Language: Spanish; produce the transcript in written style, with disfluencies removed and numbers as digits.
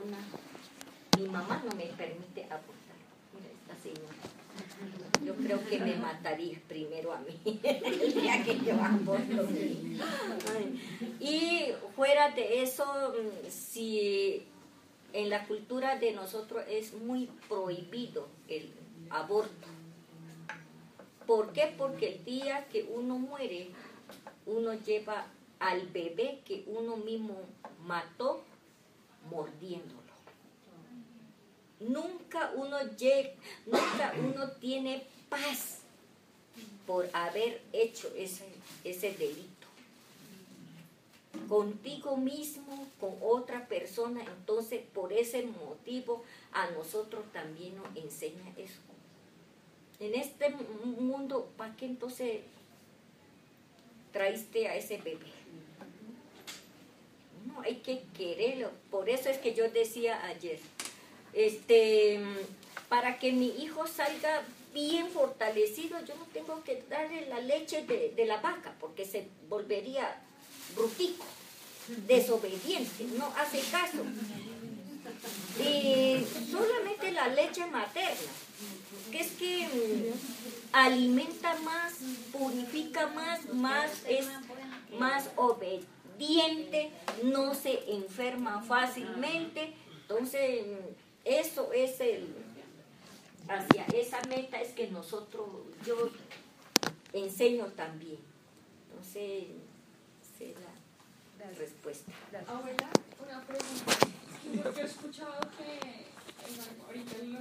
mi mamá no me permite abortar. Mira esta señora. Yo creo que me mataría primero a mí el día que yo aborto. Y fuera de eso, si en la cultura de nosotros es muy prohibido el aborto. ¿Por qué? Porque el día que uno muere, uno lleva al bebé que uno mismo mató mordiéndolo. Nunca uno tiene paz por haber hecho ese delito. Contigo mismo, con otra persona, entonces por ese motivo a nosotros también nos enseña eso. En este mundo, ¿para qué entonces traíste a ese bebé? No, hay que quererlo. Por eso es que yo decía ayer, para que mi hijo salga bien fortalecido, yo no tengo que darle la leche de la vaca, porque se volvería brutico, desobediente, no hace caso. Y solamente la leche materna, que es que alimenta más, purifica más, es más obediente, no se enferma fácilmente. Entonces, eso es hacia esa meta es que yo enseño también. Entonces, esa es la respuesta. Abuela, una pregunta. Yo he escuchado que ahorita